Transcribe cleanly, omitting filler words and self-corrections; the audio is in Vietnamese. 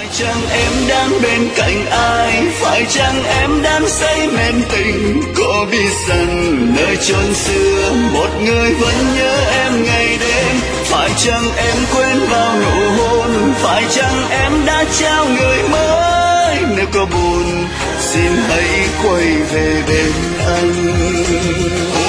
phải chăng em đang bên cạnh ai, phải chăng em đang say mến tình, có biết rằng nơi chốn xưa một người vẫn nhớ em ngày đêm. Phải chăng em quên bao nụ hôn, phải chăng em đã trao người mới, nếu có buồn xin hãy quay về bên anh.